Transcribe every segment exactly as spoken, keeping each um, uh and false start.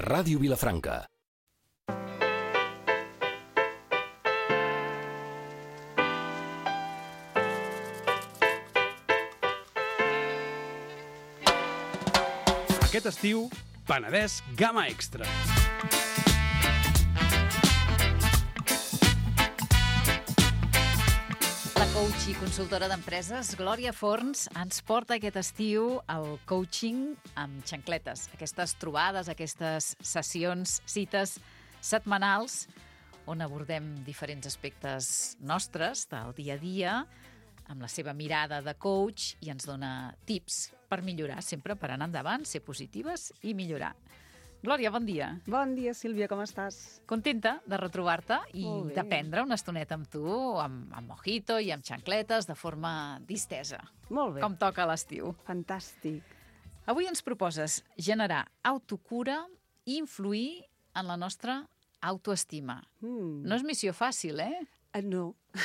Ràdio Vilafranca. Aquest estiu, Penedès Gamma Extra. La coach i consultora d'empreses, Glòria Forns, ens porta aquest estiu al coaching amb xancletes. Aquestes trobades, aquestes sessions, cites setmanals, on abordem diferents aspectes nostres del dia a dia, amb la seva mirada de coach, i ens dona tips per millorar, sempre per anar endavant, ser positives i millorar. Glòria, bon dia. Bon dia, Sílvia, com estàs? Contenta de retrobar-te i Molt bé. d'aprendre una estoneta amb tu, amb, amb mojito i amb xancletes, de forma distesa, Molt bé. com toca a l'estiu. Fantàstic. Avui ens proposes generar autocura i influir en la nostra autoestima. Mm. No és missió fàcil, eh? Uh, no.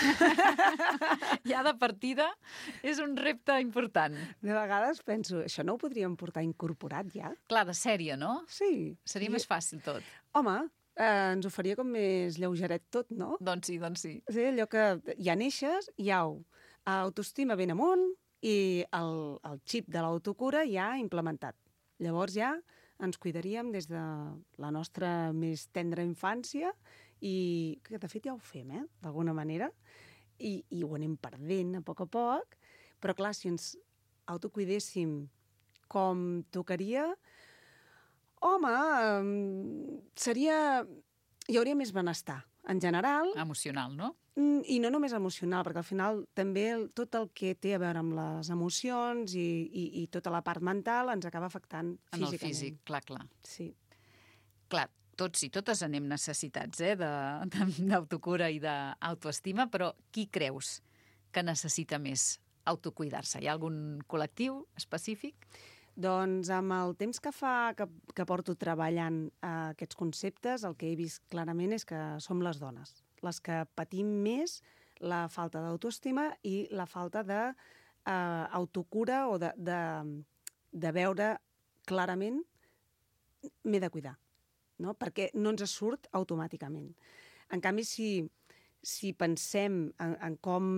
Ja de partida és un repte important. De vegades penso, això no ho podríem portar incorporat ja? Clar, de sèrie, no? Sí. Seria I- més fàcil tot. Home, eh, ens ho faria com més lleugeret tot, no? Doncs sí, doncs sí. Sí, allò que ja neixes, ja ho. Autoestima ben amunt i el, el xip de l'autocura ja implementat. Llavors ja ens cuidaríem des de la nostra més tendra infància i que de fet ja ho fem, eh? D'alguna manera, i, i ho anem perdent a poc a poc, però clar, si ens autocuidéssim com tocaria, home, em, seria... hi hauria més benestar, en general, Emocional, no? mm, i no només emocional, perquè al final també el, tot el que té a veure amb les emocions i, i, i tota la part mental ens acaba afectant En el físicament. físic, clar, clar. Sí. Clar, tots i totes anem necessitats eh, de- de- d'autocura i d'autoestima, però qui creus que necessita més autocuidar-se? Hi ha algun col·lectiu específic? Doncs amb el temps que fa que, que porto treballant eh, aquests conceptes, el que he vist clarament és que som les dones, les que patim més la falta d'autoestima i la falta de eh, autocura o de, de, de veure clarament m'he de cuidar, no? Perquè no ens surt automàticament. En canvi, si, si pensem en, en com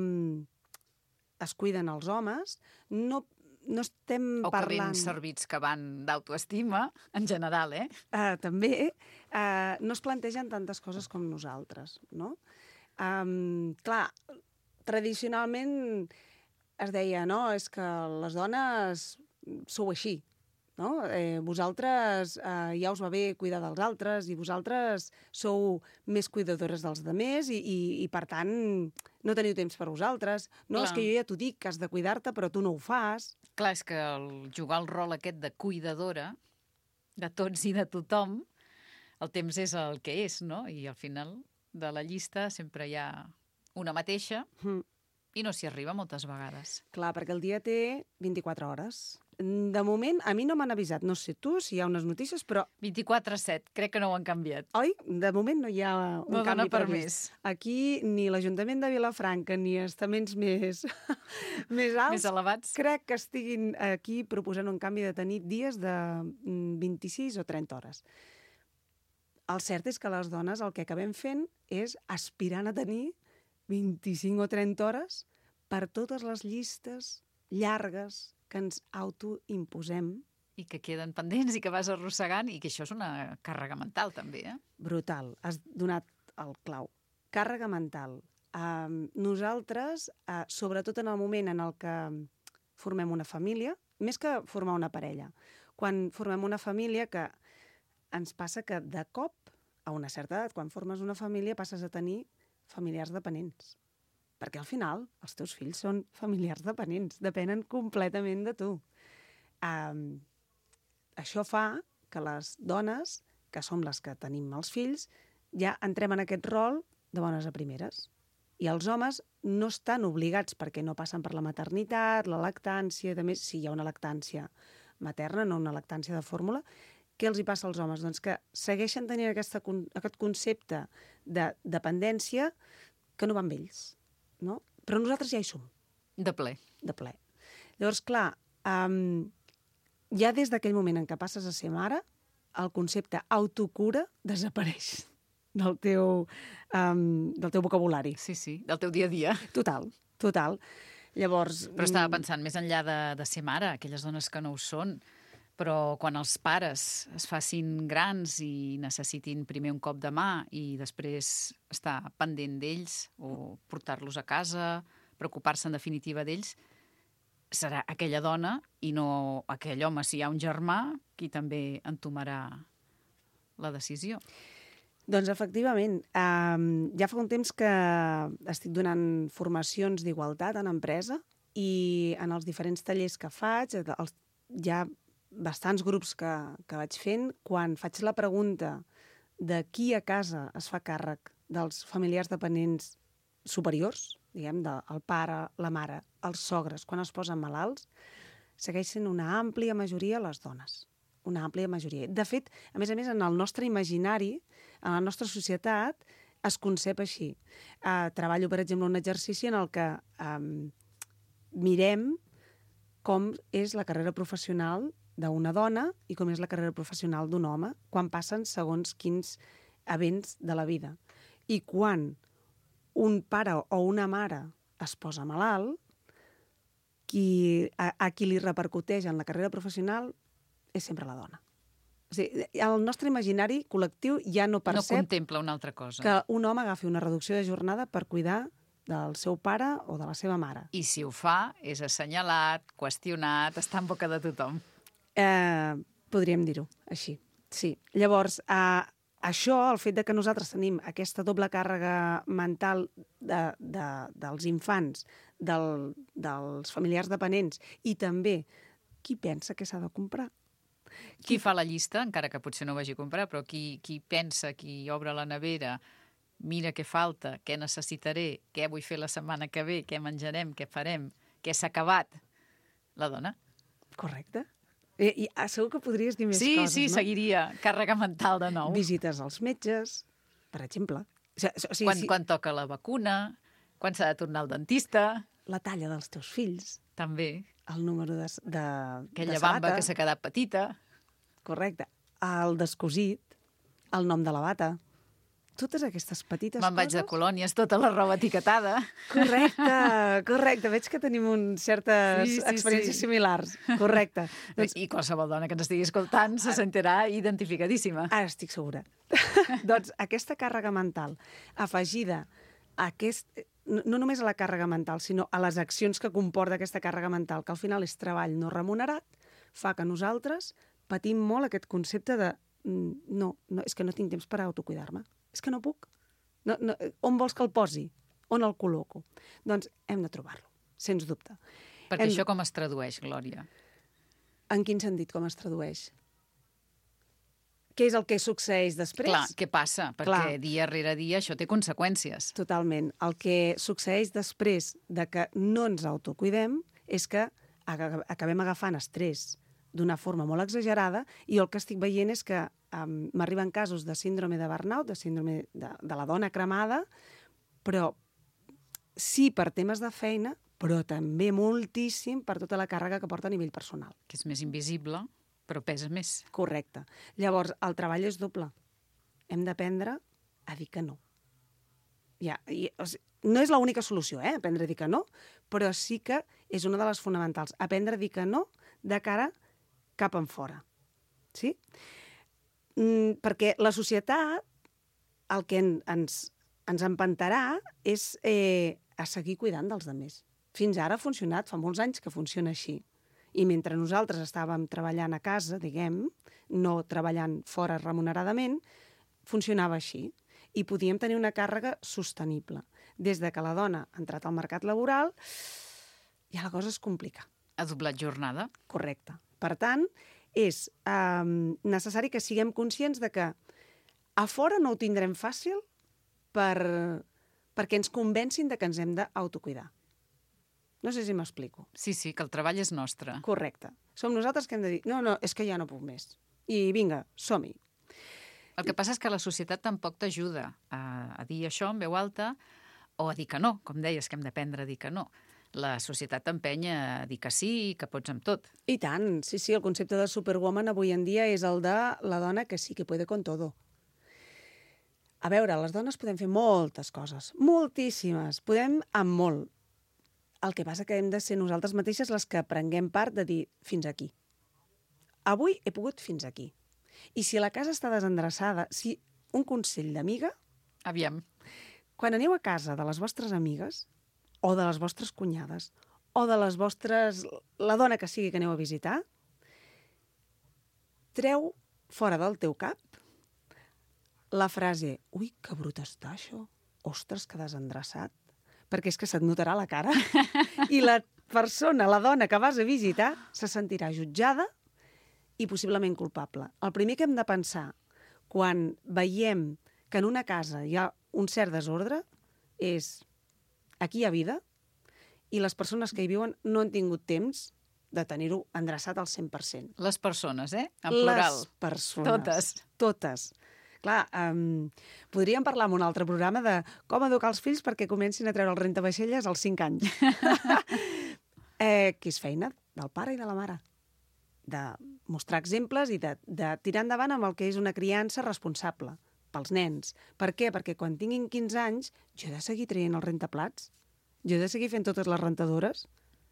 es cuiden els homes, no, no estem O que ben parlant... servits que van d'autoestima, en general, eh? Uh, també uh, no es plantegen tantes coses com nosaltres, no? Um, clar, tradicionalment es deia, no?, és que les dones sou així, no? Eh, vosaltres eh, ja us va bé cuidar dels altres i vosaltres sou més cuidadores dels demés i, i, i per tant, no teniu temps per vosaltres. No, Clar. és que jo ja t'ho dic, que has de cuidar-te, però tu no ho fas. Clar, és que el jugar el rol aquest de cuidadora de tots i de tothom, el temps és el que és, no? I al final de la llista sempre hi ha una mateixa Mm. i no s'hi arriba moltes vegades. Clar, perquè el dia té vint-i-quatre hores. De moment, a mi no m'han avisat, no sé tu, si hi ha unes notícies, però, vint-i-quatre set, crec que no ho han canviat. oi, de moment no hi ha un No dona canvi per previst. Aquí ni l'Ajuntament de Vilafranca ni estaments més, més alts Més elevats. crec que estiguin aquí proposant un canvi de tenir dies de mm, vint-i-sis o trenta hores. El cert és que les dones el que acabem fent és aspirant a tenir vint-i-cinc o trenta hores per totes les llistes llargues que ens autoimposem. I que queden pendents i que vas arrossegant i que això és una càrrega mental, també, eh? Brutal. Has donat el clau. Càrrega mental. Um, nosaltres, uh, sobretot en el moment en el que formem una família, més que formar una parella, quan formem una família que ens passa que de cop, a una certa edat, quan formes una família, passes a tenir familiars dependents. Perquè al final els teus fills són familiars dependents, depenen completament de tu. Um, això fa que les dones, que som les que tenim els fills, ja entrem en aquest rol de bones a primeres. I els homes no estan obligats, perquè no passen per la maternitat, la lactància, a més, si hi ha una lactància materna, no una lactància de fórmula, què els hi passa als homes? Doncs que segueixen tenint aquesta, aquest concepte de dependència que no va amb ells, no? Però nosaltres ja hi som. De ple. De ple. Llavors, clar, um, ja des d'aquell moment en què passes a ser mare, el concepte autocura desapareix del teu, um, del teu vocabulari. Sí, sí, del teu dia a dia. Total, total. Llavors... Però estava pensant, més enllà de, de ser mare, aquelles dones que no ho són, però quan els pares es facin grans i necessitin primer un cop de mà i després estar pendent d'ells o portar-los a casa, preocupar-se en definitiva d'ells, serà aquella dona i no aquell home, si hi ha un germà, qui també entomarà la decisió. Doncs efectivament, um, ja fa un temps que estic donant formacions d'igualtat en empresa i en els diferents tallers que faig, els, hi ha bastants grups que, que vaig fent, quan faig la pregunta de qui a casa es fa càrrec dels familiars dependents superiors, diguem, del pare, la mare, els sogres, quan es posen malalts, segueix sent una àmplia majoria les dones. Una àmplia majoria. De fet, a més a més, en el nostre imaginari, en la nostra societat, es concep així. Uh, treballo, per exemple, un exercici en el que um, mirem com és la carrera professional d'una dona i com és la carrera professional d'un home quan passen segons quins events de la vida. I quan un pare o una mare es posa malalt, qui, a, a qui li repercuteix en la carrera professional és sempre la dona. O sigui, el nostre imaginari col·lectiu ja no percep... No contempla una altra cosa. Que un home agafi una reducció de jornada per cuidar del seu pare o de la seva mare. I si ho fa, és assenyalat, qüestionat, està en boca de tothom. Eh, podríem dir-ho així, sí. Llavors, eh, això, el fet de que nosaltres tenim aquesta doble càrrega mental de, de, dels infants, del, dels familiars dependents i també qui pensa que s'ha de comprar. Qui fa la llista, encara que potser no vagi a comprar, però qui, qui pensa, qui obre la nevera, mira què falta, què necessitaré, què vull fer la setmana que ve, què menjarem, què farem, què s'ha acabat, la dona. Correcte. I, i segur que podries dir més sí, coses, sí, no? Sí, seguiria càrrega mental de nou. Visites als metges, per exemple. O sigui, quan, si... quan toca la vacuna, quan s'ha de tornar al dentista... La talla dels teus fills. També. El número de, de, Aquella de sabata. bamba que s'ha quedat petita. Correcte. El descosit, el nom de la bata. Totes aquestes petites Me'n coses... vaig de colònies, tota la roba etiquetada. Correcte, correcte. Veig que tenim un certes sí, sí, experiències sí. similars. Correcte. Doncs... I qualsevol dona que ens estigui escoltant se sentirà identificadíssima. Ara estic segura. Doncs aquesta càrrega mental afegida a aquest... no només a la càrrega mental, sinó a les accions que comporta aquesta càrrega mental, que al final és treball no remunerat, fa que nosaltres patim molt aquest concepte de no, no és que no tinc temps per autocuidar-me. És que no puc. No, no, on vols que el posi? On el col·loco? Doncs hem de trobar-lo, sens dubte. Perquè hem... això com es tradueix, Glòria? En quin sentit com es tradueix? Què és el que succeeix després? Clar, què passa? Perquè Clar. dia rere dia això té conseqüències. Totalment. El que succeeix després de que no ens autocuidem és que acabem agafant estrès d'una forma molt exagerada i el que estic veient és que um, m'arriben casos de síndrome de burnout, de síndrome de, de la dona cremada, però sí per temes de feina, però també moltíssim per tota la càrrega que porta a nivell personal. Que és més invisible, però pesa més. Correcte. Llavors, el treball és doble. Hem d'aprendre a dir que no. Ja, i, o sigui, no és l'única solució, eh, aprendre a dir que no, però sí que és una de les fonamentals. Aprendre a dir que no de cara cap en fora. Sí? Mm, perquè la societat el que en, ens, ens empantarà és eh, a seguir cuidant dels altres. Fins ara ha funcionat, fa molts anys que funciona així. I mentre nosaltres estàvem treballant a casa, diguem, no treballant fora remuneradament, funcionava així. I podíem tenir una càrrega sostenible. Des de que la dona ha entrat al mercat laboral, ja la cosa es complica. Ha doblat jornada. Correcte. Per tant, és eh, necessari que siguem conscients de que a fora no ho tindrem fàcil per, perquè ens convencin de que ens hem d'autocuidar. No sé si m'explico. Sí, sí, que el treball és nostre. Correcte. Som nosaltres que hem de dir, no, no, és que ja no puc més. I vinga, som-hi. El que passa és que la societat tampoc t'ajuda a, a dir això en veu alta o a dir que no, com deies, que hem d'aprendre a dir que no. la societat t'empeny a dir que sí, que pots amb tot. I tant, sí, sí, el concepte de superwoman avui en dia és el de la dona que sí que puede con todo. A veure, les dones podem fer moltes coses, moltíssimes, podem amb molt. El que passa que hem de ser nosaltres mateixes les que prenguem part de dir fins aquí. Avui he pogut fins aquí. I si la casa està desendreçada, si un consell d'amiga, Aviam. quan aneu a casa de les vostres amigues, o de les vostres cunyades, o de les vostres... la dona que sigui que aneu a visitar, treu fora del teu cap la frase «Ui, que brut està això! Ostres, que desendreçat!» perquè és que se't notarà la cara i la persona, la dona que vas a visitar, se sentirà jutjada i possiblement culpable. El primer que hem de pensar quan veiem que en una casa hi ha un cert desordre és aquí hi ha vida i les persones que hi viuen no han tingut temps de tenir-ho endreçat al cent per cent. Les persones, eh? En plural. Les persones. Totes. Totes. Clar, um, podríem parlar en un altre programa de com educar els fills perquè comencin a treure el rentavaixelles als cinc anys. eh, que és feina del pare i de la mare. De mostrar exemples i de, de tirar endavant amb el que és una criança responsable pels nens. Per què? Perquè quan tinguin quinze anys jo he de seguir traient els rentaplats, jo he de seguir fent totes les rentadores.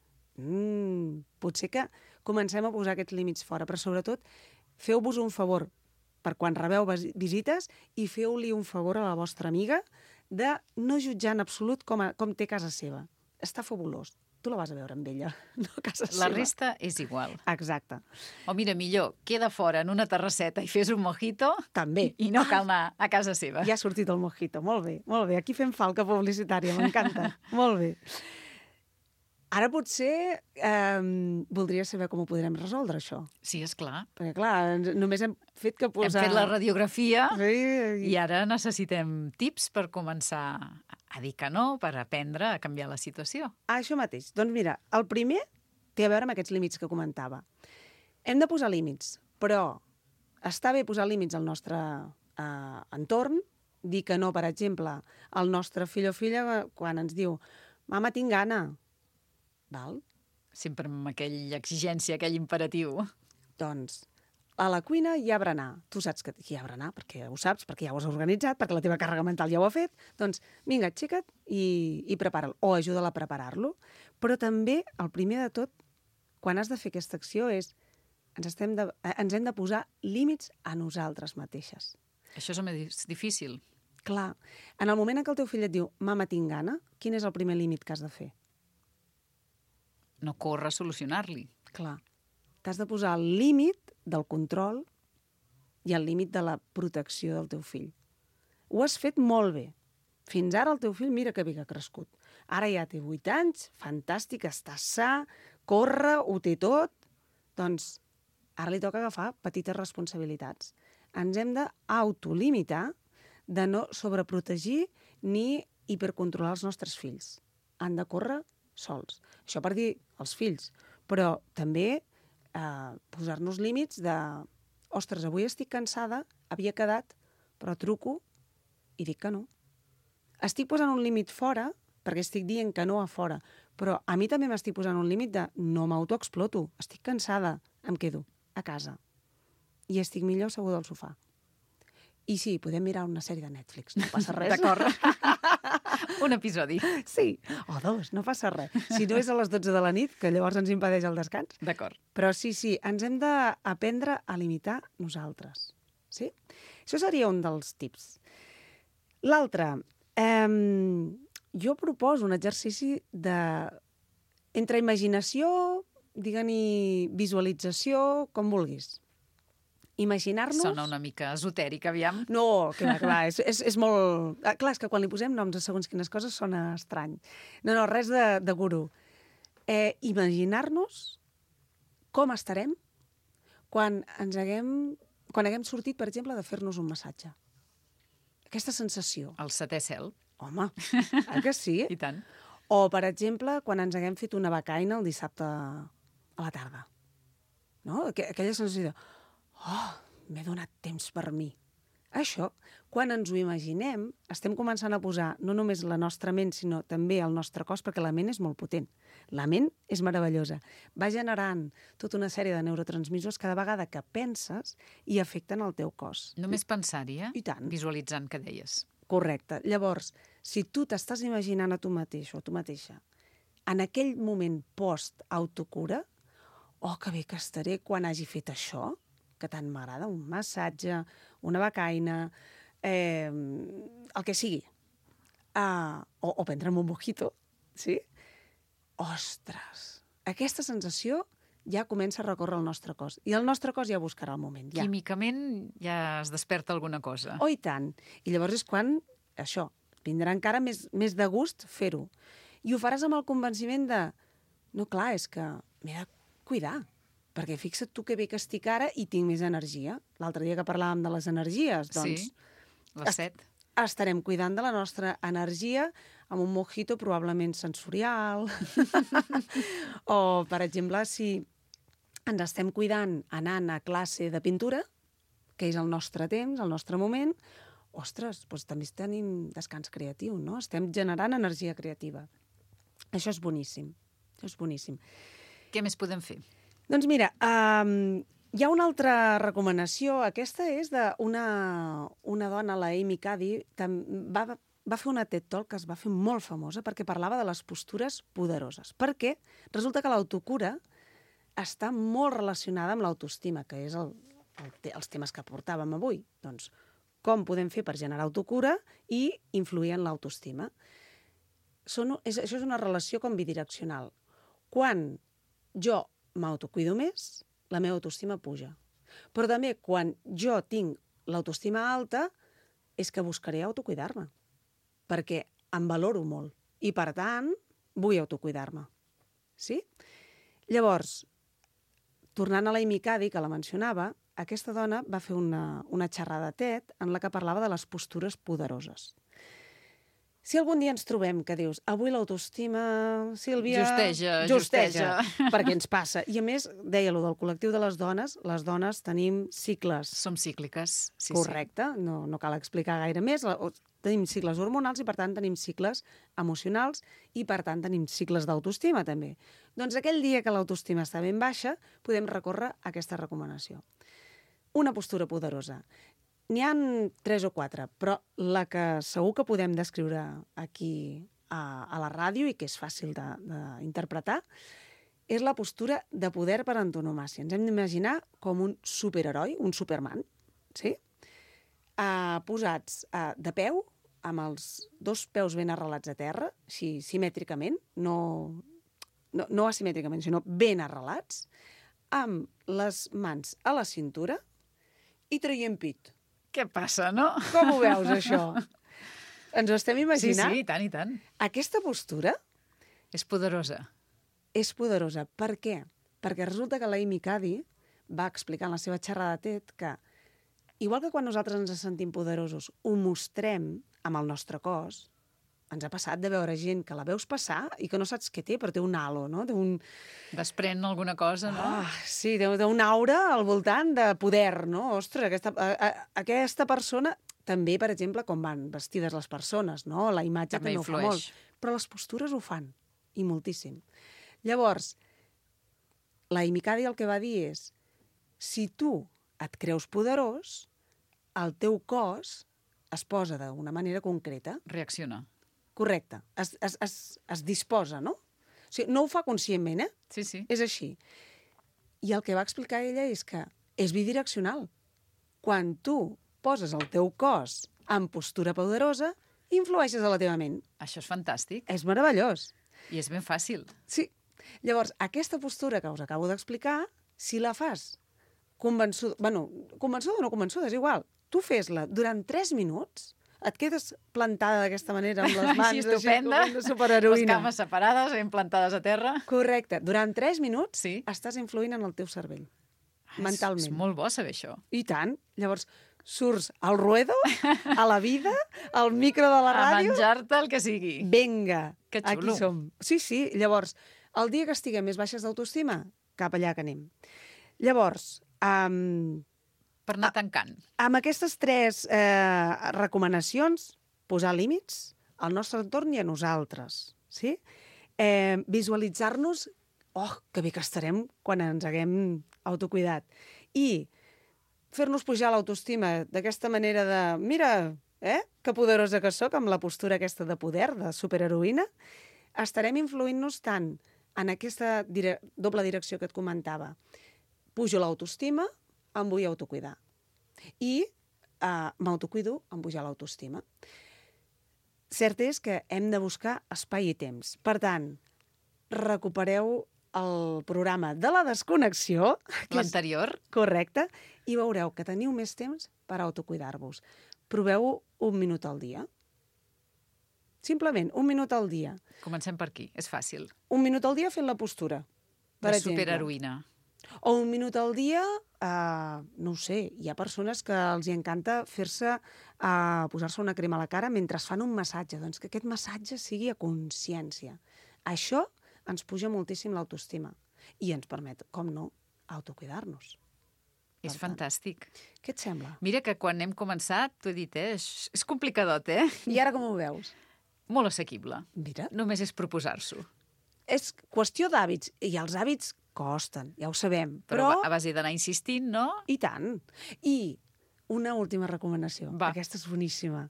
Mm, potser que comencem a posar aquests límits fora, però sobretot feu-vos un favor per quan rebeu visites i feu-li un favor a la vostra amiga de no jutjar en absolut com, a, com té casa seva. Està fabulós. Tu la vas a veure amb ella, no a casa seva. La resta és igual. Exacte. O mira, millor, queda fora en una terrasseta i fes un mojito. També. I no cal anar a casa seva. Ja ha sortit el mojito. Molt bé, molt bé. Aquí fem falca publicitària, m'encanta. Molt bé. Ara potser eh, voldria saber com ho podrem resoldre, això. Sí, esclar. Perquè, clar, només hem fet que posar... Hem fet la radiografia sí, i ara necessitem tips per començar a dir que no, per aprendre a canviar la situació. Ah, això mateix. Doncs mira, el primer té a veure amb aquests límits que comentava. Hem de posar límits, però està bé posar límits al nostre eh, entorn, dir que no, per exemple, al nostre fill o filla quan ens diu «Mama, tinc gana». Val? Sempre amb aquella exigència, aquell imperatiu. Doncs a la cuina hi ha berenar. Tu saps que hi ha berenar, perquè ho saps, perquè ja ho has organitzat, perquè la teva càrrega mental ja ho ha fet. Doncs vinga, aixeca't i, i prepara'l, o ajuda'l a preparar-lo. Però també, el primer de tot, quan has de fer aquesta acció és ens, estem de, ens hem de posar límits a nosaltres mateixes. Això és més difícil. Clar, en el moment en què el teu fill et diu «Mama, tinc gana», quin és el primer límit que has de fer? No corre a solucionar-li. Clar. T'has de posar el límit del control i el límit de la protecció del teu fill. Ho has fet molt bé. Fins ara el teu fill, mira que bé que ha crescut. Ara ja té vuit anys, fantàstic, està sa, corre, ho té tot. Doncs ara li toca agafar petites responsabilitats. Ens hem d'autolimitar de no sobreprotegir ni hipercontrolar els nostres fills. Han de córrer sols. Això per dir els fills, però també eh, posar-nos límits de ostres, avui estic cansada, havia quedat, però truco i dic que no. Estic posant un límit fora perquè estic dient que no a fora, però a mi també m'estic posant un límit de no m'autoexploto, estic cansada, em quedo a casa i estic millor asseguda al sofà. I sí, podem mirar una sèrie de Netflix, no passa res. D'acord. Un episodi. Sí, o dos, no passa res. Si no és a les dotze de la nit, que llavors ens impedeix el descans. D'acord. Però sí, sí, ens hem d'aprendre a limitar nosaltres. Sí? Això seria un dels tips. L'altre, eh, jo proposo un exercici de... entre imaginació, digue-n'hi visualització, com vulguis. Imaginar-nos... Sona una mica esotèric, aviam. No, que va, que va, és, és, és molt... Ah, clar, és que quan li posem noms a segons quines coses sona estrany. No, no, res de, de gurú. Eh, Imaginar-nos com estarem quan ens haguem... quan haguem sortit, per exemple, de fer-nos un massatge. Aquesta sensació. El setè cel. Home, eh que sí? I tant. O, per exemple, quan ens haguem fet una becaina el dissabte a la tarda. No? Aquella sensació de... oh, m'he donat temps per mi. Això, quan ens ho imaginem, estem començant a posar no només la nostra ment, sinó també el nostre cos, perquè la ment és molt potent. La ment és meravellosa. Va generant tota una sèrie de neurotransmissors cada vegada que penses i afecten el teu cos. Només pensar-hi, eh? I tant. Visualitzant, que deies. Correcte. Llavors, si tu t'estàs imaginant a tu mateix o a tu mateixa en aquell moment post-autocura, oh, que bé que estaré quan hagi fet això, que tant m'agrada, un massatge, una becaina, eh, el que sigui. Uh, o, o prendre'm un mojito, sí? Ostres! Aquesta sensació ja comença a recórrer el nostre cos. I el nostre cos ja buscarà el moment. Ja. Químicament ja es desperta alguna cosa. Oh, i tant. I llavors és quan, això, vindrà encara més, més de gust fer-ho. I ho faràs amb el convenciment de no, clar, és que m'he de cuidar. Perquè fixa't tu que bé que estic ara i tinc més energia. L'altre dia que parlàvem de les energies, doncs... Sí, les set. Est estarem cuidant de la nostra energia amb un mojito probablement sensorial. O, per exemple, si ens estem cuidant anant a classe de pintura, que és el nostre temps, el nostre moment, ostres, doncs també tenim descans creatiu, no? Estem generant energia creativa. Això és boníssim. Això és boníssim. Què més podem fer? Doncs mira, um, hi ha una altra recomanació. Aquesta és d'una una dona, la Amy Cuddy, va, va fer una TED Talk que es va fer molt famosa perquè parlava de les postures poderoses. Perquè resulta que l'autocura està molt relacionada amb l'autoestima, que és el, el, els temes que portàvem avui. Doncs, com podem fer per generar autocura i influir en l'autoestima? Són, és, això és una relació com bidireccional. Quan jo m'autocuido més, la meva autoestima puja. Però també quan jo tinc l'autoestima alta és que buscaré autocuidar-me, perquè em valoro molt i, per tant, vull autocuidar-me. Sí? Llavors, tornant a la Amy Cuddy, que la mencionava, aquesta dona va fer una, una xerrada TED en la que parlava de les postures poderoses. Si algun dia ens trobem que dius avui l'autoestima, Sílvia... Justeja, justeja. justeja. Perquè ens passa. I a més, deia allò del col·lectiu de les dones, les dones tenim cicles. Som cícliques, sí, Correcte, sí. No, no cal explicar gaire més. Tenim cicles hormonals i, per tant, tenim cicles emocionals i, per tant, tenim cicles d'autoestima, també. Doncs aquell dia que l'autoestima està ben baixa, podem recórrer a aquesta recomanació. Una postura poderosa. N'hi ha tres o quatre, però la que segur que podem descriure aquí a, a la ràdio i que és fàcil d'interpretar és la postura de poder per antonomàsia. Ens hem d'imaginar com un superheroi, un Superman, sí? Uh, posats uh, de peu, amb els dos peus ben arrelats a terra, així simètricament, no, no, no asimètricament, sinó ben arrelats, amb les mans a la cintura i traient pit. Què passa, no? Com ho veus, això? Ens ho estem imaginant? Sí, sí, i tant, i tant. Aquesta postura és poderosa. És poderosa. Per què? Perquè resulta que la Amy Cuddy va explicar en la seva xerrada TED que, igual que quan nosaltres ens sentim poderosos, ho mostrem amb el nostre cos, ens ha passat de veure gent que la veus passar i que no saps què té, però té un halo, no? Té un... Desprèn alguna cosa, no? Ah, sí, té, té un aura al voltant de poder, no? Ostres, aquesta, a, a, aquesta persona... També, per exemple, com van vestides les persones, no? La imatge també, també ho fa molt. Però les postures ho fan, i moltíssim. Llavors, la Amy Cuddy el que va dir és si tu et creus poderós, el teu cos es posa d'una manera concreta. Reacciona. Correcte. Es, es, es, es disposa, no? O sigui, no ho fa conscientment, eh? Sí, sí. És així. I el que va explicar ella és que és bidireccional. Quan tu poses el teu cos en postura poderosa, influeixes a la teva ment. Això és fantàstic. És meravellós. I és ben fàcil. Sí. Llavors, aquesta postura que us acabo d'explicar, si la fas convençuda... Bueno, convençuda o no convençuda, és igual. Tu fes-la durant tres minuts, et quedes plantada d'aquesta manera amb les mans... Així, estupenda. Així, com una superheroïna. Les cames separades, ben plantades a terra. Correcte. Durant tres minuts sí. estàs influint en el teu cervell. Ah, mentalment. És molt bo saber això. I tant. Llavors, surts al ruedo, a la vida, al micro de la ràdio... A menjar-te el que sigui. Vinga, que xulo. Aquí som. Sí, sí. Llavors, el dia que estiguem més baixes d'autoestima, cap allà que anem. Llavors, um, per anar tancant. Amb aquestes tres eh, recomanacions, posar límits al nostre entorn i a nosaltres, sí? Eh, visualitzar-nos, oh, que bé que estarem quan ens haguem autocuidat. I fer-nos pujar l'autoestima d'aquesta manera de, mira, eh, que poderosa que sóc, amb la postura aquesta de poder, de superheroïna, estarem influint-nos tant en aquesta dire- doble direcció que et comentava. Pujo l'autoestima, em vull autocuidar. I eh, m'autocuido, em puja l'autoestima. Cert és que hem de buscar espai i temps. Per tant, recupereu el programa de la desconnexió. L'anterior. Correcte. I veureu que teniu més temps per autocuidar-vos. Proveu un minut al dia. Simplement, un minut al dia. Comencem per aquí, és fàcil. Un minut al dia fent la postura. Per De exemple. superheroïna. O un minut al dia, eh, no ho sé, hi ha persones que els hi encanta fer-se, eh, posar-se una crema a la cara mentre fan un massatge. Doncs que aquest massatge sigui a consciència. Això ens puja moltíssim l'autoestima i ens permet, com no, autocuidar-nos. És Per tant, fantàstic. Què et sembla? Mira que quan hem començat, t'ho he dit, eh? és, és complicadot, eh? I ara com ho veus? Molt assequible. Mira, Només és proposar-s'ho. és qüestió d'hàbits, i els hàbits costen, ja ho sabem, Però, però... a base d'anar insistint, no? I tant. I una última recomanació. Va. Aquesta és boníssima.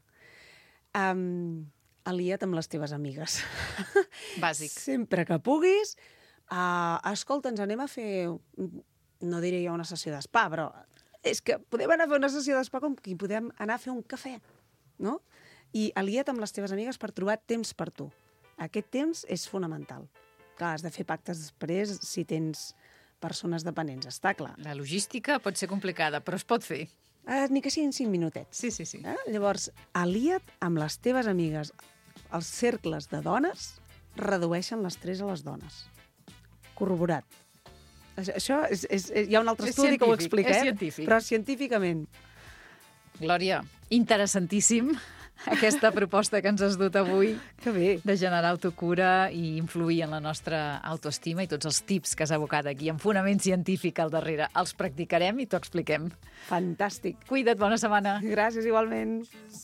Um, alia't amb les teves amigues. Bàsic. Sempre que puguis, uh, escolta, ens anem a fer, no diré jo una sessió d'espa, però és que podem anar a fer una sessió d'espa com que podem anar a fer un cafè, no? I alia't amb les teves amigues per trobar temps per tu. Aquest temps és fonamental. Clar, has de fer pactes després si tens persones dependents, està clar. La logística pot ser complicada, però es pot fer. Eh, ni que siguin cinc minutets. Sí, sí, sí. Eh? Llavors, alia't amb les teves amigues. Els cercles de dones redueixen l'estrès a les dones. Corroborat. Això, això és, és, és, hi ha un altre És estudi que ho científic, explica, és eh? científic. Però científicament. Glòria, interessantíssim aquesta proposta que ens has dut avui Que bé. de generar autocura i influir en la nostra autoestima, i tots els tips que has abocat aquí amb fonament científic al darrere. Els practicarem i t'ho expliquem. Fantàstic. Cuida't, bona setmana. Gràcies igualment.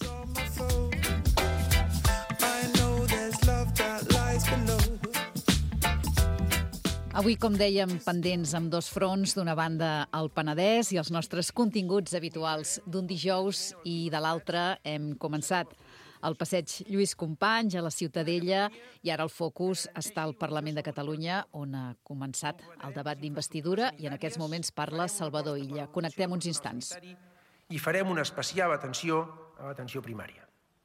Avui, com dèiem, pendents amb dos fronts, d'una banda el Penedès i els nostres continguts habituals d'un dijous, i de l'altre hem començat al passeig Lluís Companys, a la Ciutadella, i ara el focus està al Parlament de Catalunya, on ha començat el debat d'investidura, i en aquests moments parla Salvador Illa. Connectem uns instants. I farem una especial atenció a l'atenció primària.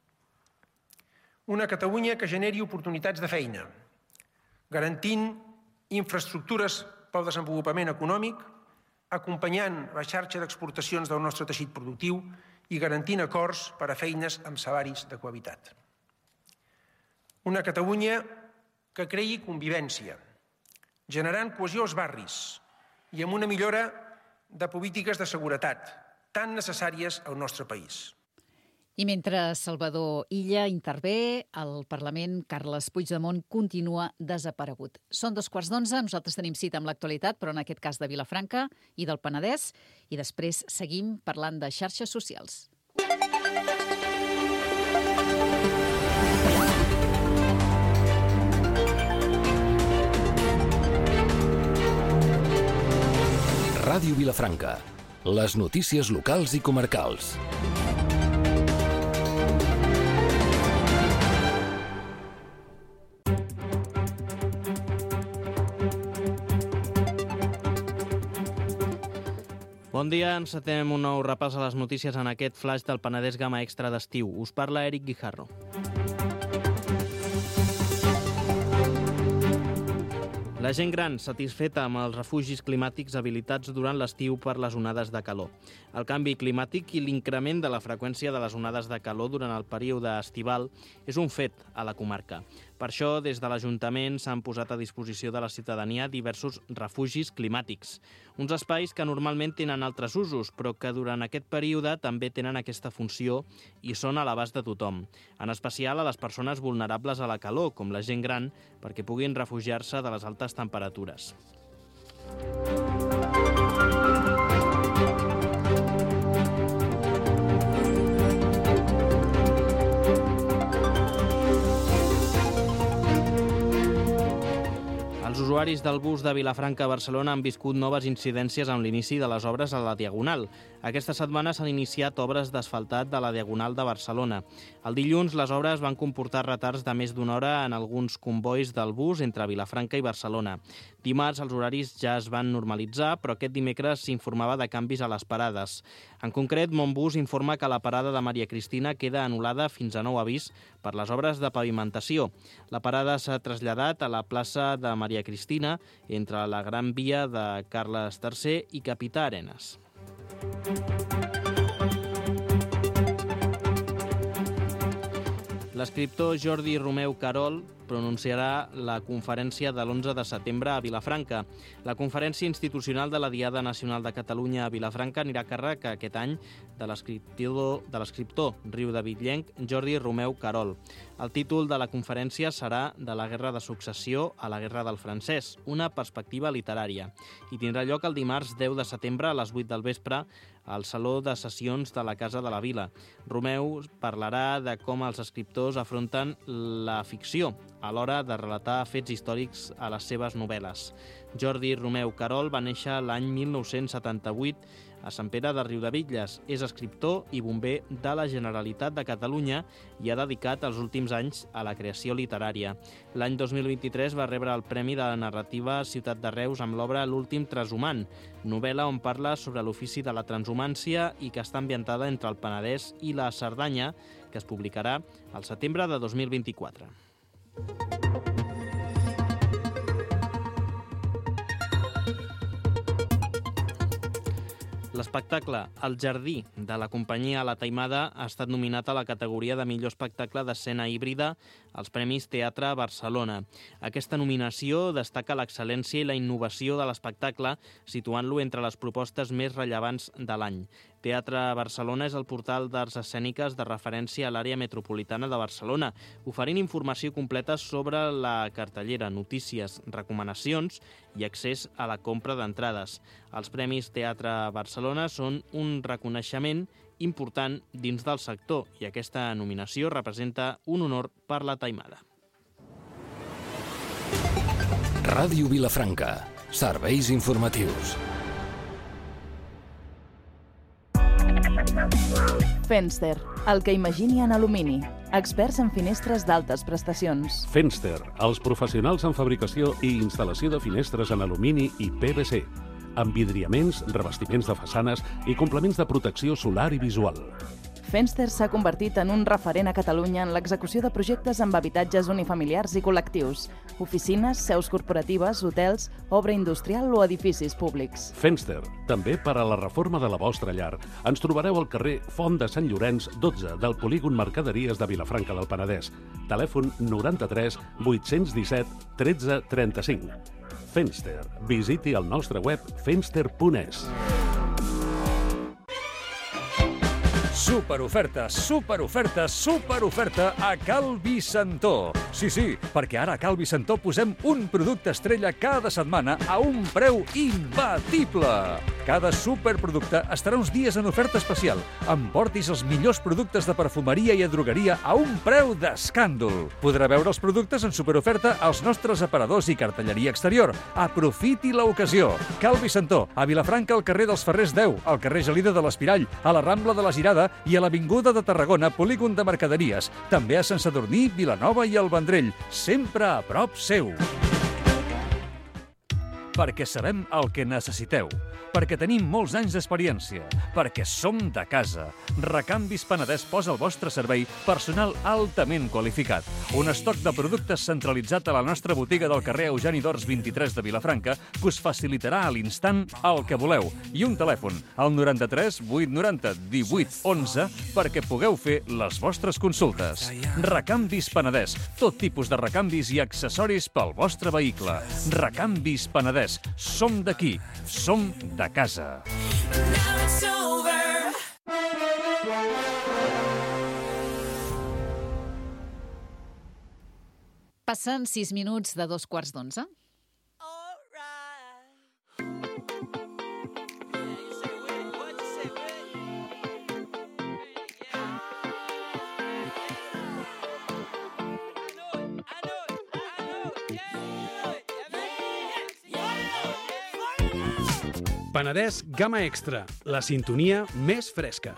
Una Catalunya que generi oportunitats de feina, garantint infraestructures pel desenvolupament econòmic, acompanyant la xarxa d'exportacions del nostre teixit productiu i garantint acords per a feines amb salaris de qualitat. Una Catalunya que creï convivència, generant cohesió als barris i amb una millora de polítiques de seguretat tan necessàries al nostre país. I mentre Salvador Illa intervé, al Parlament, Carles Puigdemont continua desaparegut. Són dos quarts d'onze, nosaltres tenim cita amb l'actualitat, però en aquest cas de Vilafranca i del Penedès, i després seguim parlant de xarxes socials. Ràdio Vilafranca. Les notícies locals i comarcals. Bon dia, encetem un nou repàs a les notícies en aquest flash del Penedès Gamma Extra d'estiu. Us parla Eric Guijarro. La gent gran satisfeta amb els refugis climàtics habilitats durant l'estiu per les onades de calor. El canvi climàtic i l'increment de la freqüència de les onades de calor durant el període estival és un fet a la comarca. Per això, des de l'Ajuntament s'han posat a disposició de la ciutadania diversos refugis climàtics. Uns espais que normalment tenen altres usos, però que durant aquest període també tenen aquesta funció i són a l'abast de tothom. En especial a les persones vulnerables a la calor, com la gent gran, perquè puguin refugiar-se de les altes temperatures. usuaris del bus de Vilafranca a Barcelona han viscut noves incidències amb l'inici de les obres a la Diagonal. Aquesta setmana s'han iniciat obres d'asfaltat de la Diagonal de Barcelona. El dilluns, les obres van comportar retards de més d'una hora en alguns convois del bus entre Vilafranca i Barcelona. Dimarts, els horaris ja es van normalitzar, però aquest dimecres s'informava de canvis a les parades. En concret, Montbus informa que la parada de Maria Cristina queda anul·lada fins a nou avís per les obres de pavimentació. La parada s'ha traslladat a la plaça de Maria Cristina, entre la Gran Via de Carles tercer i Capità Arenas. L'escriptor Jordi Romeu Carol pronunciarà la conferència de l'onze de setembre a Vilafranca. La conferència institucional de la Diada Nacional de Catalunya a Vilafranca anirà a càrrec aquest any de l'escriptor de l'escriptor riudebitllenc Jordi Romeu Carol. El títol de la conferència serà De la Guerra de Successió a la Guerra del Francès, una perspectiva literària, i tindrà lloc el dimarts deu de setembre a les vuit del vespre al Saló de Sessions de la Casa de la Vila. Romeu parlarà de com els escriptors afronten la ficció a l'hora de relatar fets històrics a les seves novel·les. Jordi Romeu Carol va néixer l'any mil nou-cents setanta-vuit a Sant Pere de Riudebitlles. És escriptor i bomber de la Generalitat de Catalunya i ha dedicat els últims anys a la creació literària. L'any dos mil vint-i-tres va rebre el Premi de la Narrativa Ciutat de Reus amb l'obra L'últim transhumant, novel·la on parla sobre l'ofici de la transhumància i que està ambientada entre el Penedès i la Cerdanya, que es publicarà al setembre de dos mil vint-i-quatre. L'espectacle El Jardí de la companyia La Taimada ha estat nominat a la categoria de millor espectacle d'escena híbrida als Premis Teatre Barcelona. Aquesta nominació destaca l'excel·lència i la innovació de l'espectacle, situant-lo entre les propostes més rellevants de l'any. Teatre Barcelona és el portal d'arts escèniques de referència a l'àrea metropolitana de Barcelona, oferint informació completa sobre la cartellera, notícies, recomanacions i accés a la compra d'entrades. Els Premis Teatre Barcelona són un reconeixement important dins del sector i aquesta nominació representa un honor per la Taimada. Ràdio Vilafranca. Serveis informatius. Fenster, el que imagini en alumini. Experts en finestres d'altes prestacions. Fenster, els professionals en fabricació i instal·lació de finestres en alumini i P V C, amb vidriaments, revestiments de façanes i complements de protecció solar i visual. Fenster s'ha convertit en un referent a Catalunya en l'execució de projectes amb habitatges unifamiliars i col·lectius, oficines, seus corporatives, hotels, obra industrial o edificis públics. Fenster, també per a la reforma de la vostra llar. Ens trobareu al carrer Font de Sant Llorenç, dotze, del polígon Mercaderies de Vilafranca del Penedès. Telèfon noranta-tres vuit-cents disset tretze trenta-cinc. Fenster. Visiti el nostre web fenster punt es. Superoferta, superoferta, superoferta a Cal Vicentó. Sí, sí, perquè ara a Cal Vicentó posem un producte estrella cada setmana a un preu imbatible. Cada superproducte estarà uns dies en oferta especial. Emportis els millors productes de perfumeria i drogueria a un preu d'escàndol. Podrà veure els productes en superoferta als nostres aparadors i cartelleria exterior. Aprofiti l'ocasió. Cal Vicentó, a Vilafranca, al carrer dels Ferrers deu, al carrer Gelida de l'Espirall, a la Rambla de la Girada i a l'Avinguda de Tarragona, polígon de Mercaderies. També a Sant Sadurní, Vilanova i el Vendrell. Sempre a prop seu. Perquè sabem el que necessiteu, perquè tenim molts anys d'experiència, perquè som de casa. Recanvis Penedès posa al vostre servei personal altament qualificat. Un estoc de productes centralitzat a la nostra botiga del carrer Eugeni d'Ors vint-i-tres de Vilafranca que us facilitarà a l'instant el que voleu. I un telèfon, al noranta-tres vuit noranta divuit onze, perquè pugueu fer les vostres consultes. Recanvis Penedès, tot tipus de recanvis i accessoris pel vostre vehicle. Recanvis Penedès. Som d'aquí, som de casa. Passen sis minuts de dos quarts d'onze. Penedès Gamma Extra, la sintonia més fresca.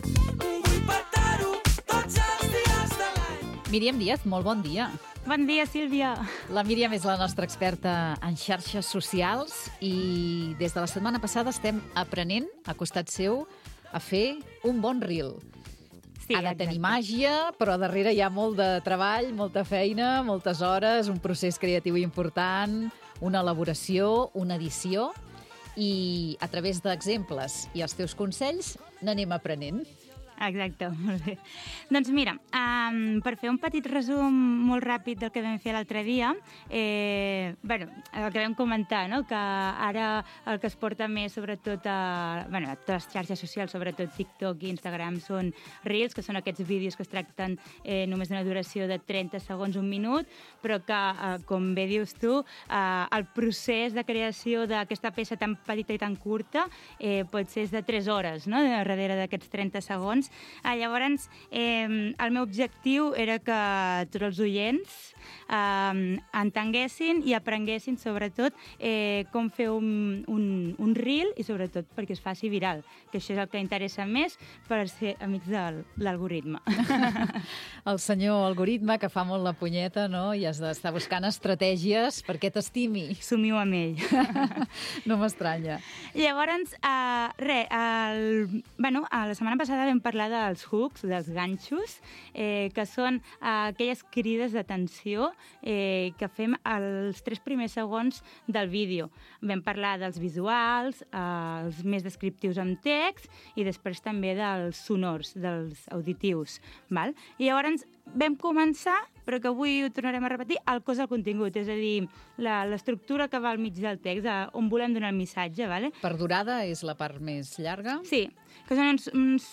Míriam Díaz, molt bon dia. Bon dia, Sílvia. La Míriam és la nostra experta en xarxes socials i des de la setmana passada estem aprenent, a costat seu, a fer un bon reel. Sí, ha de exacte. Tenir màgia, però darrere hi ha molt de treball, molta feina, moltes hores, un procés creatiu important, una elaboració, una edició, i a través d'exemples i els teus consells n'anem aprenent. Exacte, molt bé. Doncs mira, um, per fer un petit resum molt ràpid del que vam fer l'altre dia, eh, bueno, el que vam comentar, no? Que ara el que es porta més, sobretot a, bueno, a totes les xarxes socials, sobretot TikTok i Instagram, són Reels, que són aquests vídeos que es tracten eh, només d'una duració de trenta segons, un minut, però que, eh, com bé dius tu, eh, el procés de creació d'aquesta peça tan petita i tan curta eh, pot ser de tres hores, no? Darrere d'aquests trenta segons. Ah, llavors, eh, el meu objectiu era que tots els oients eh, entenguessin i aprenguessin, sobretot, eh, com fer un, un, un reel i, sobretot, perquè es faci viral, que això és el que interessa més per ser amics de l'algoritme. El senyor algoritme, que fa molt la punyeta, no? I has d'estar buscant estratègies perquè t'estimi. Somio amb ell. No m'estranya. Llavors, eh, res, el, bueno, la setmana passada vam parlar dels hooks, dels ganxos, eh, que són eh, aquelles crides d'atenció eh, que fem els tres primers segons del vídeo. Vam parlar dels visuals, eh, els més descriptius amb text i després també dels sonors, dels auditius. Val? I llavors vam començar, però que avui ho tornarem a repetir, el cos del contingut, és a dir, l'estructura que va al mig del text, on volem donar el missatge. Vale? Per durada és la part més llarga? Sí, que són uns... uns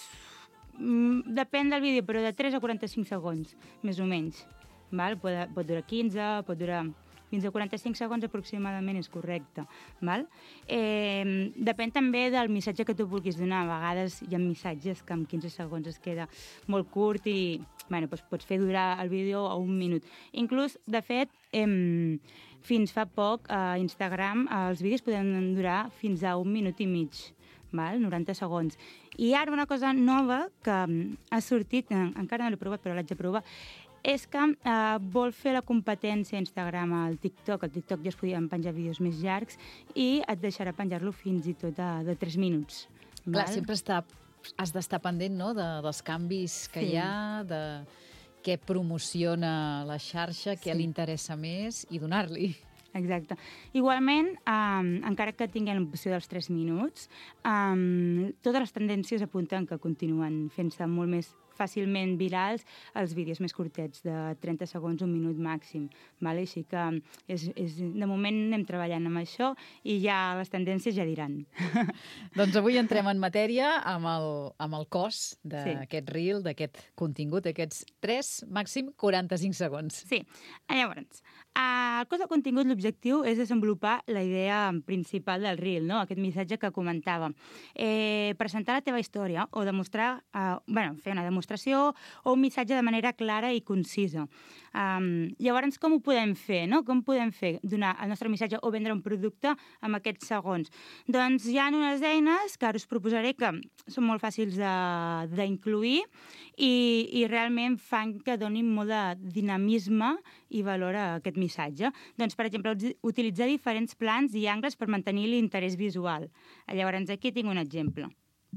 depèn del vídeo, però de tres a quaranta-cinc segons, més o menys. Val? Pot, pot durar quinze, pot durar fins a quaranta-cinc segons aproximadament, és correcte. Val? Eh, depèn també del missatge que tu vulguis donar. A vegades hi ha missatges que en quinze segons es queda molt curt i bueno, doncs pots fer durar el vídeo a un minut. Inclús, de fet, eh, fins fa poc a Instagram els vídeos poden durar fins a un minut i mig. Val? noranta segons. I ara una cosa nova que ha sortit, encara no l'he provat, però l'haig de provar, és que eh, vol fer la competència a Instagram al TikTok. Al TikTok ja es podien penjar vídeos més llargs i et deixarà penjar-lo fins i tot de, de tres minuts. Clar, val? sempre està, has d'estar pendent, no?, de, dels canvis que sí. hi ha, de què promociona la xarxa, què sí. li interessa més i donar-li. Exacte. Igualment, um, encara que tinguem l'opció dels tres minuts, um, totes les tendències apunten que continuen fent-se molt més fàcilment virals els vídeos més curtets, de trenta segons, un minut màxim. Vale? Així que és, és, de moment anem treballant amb això i ja les tendències ja diran. Doncs avui entrem en matèria amb el, amb el cos d'aquest sí. reel, d'aquest contingut, d'aquests tres, màxim quaranta-cinc segons. Sí. Llavors, el cos del contingut, l'objectiu és desenvolupar la idea principal del reel, no? Aquest missatge que comentàvem. Eh, presentar la teva història o demostrar, eh, bueno, fer una demostració o un missatge de manera clara i concisa. Um, llavors, com ho podem fer? No? Com podem fer donar el nostre missatge o vendre un producte amb aquests segons? Doncs hi ha unes eines que ara us proposaré que són molt fàcils d'incluir i, i realment fan que donin molt de dinamisme i valor a aquest missatge. Doncs, per exemple, utilitzar diferents plans i angles per mantenir l'interès visual. Llavors, aquí tinc un exemple.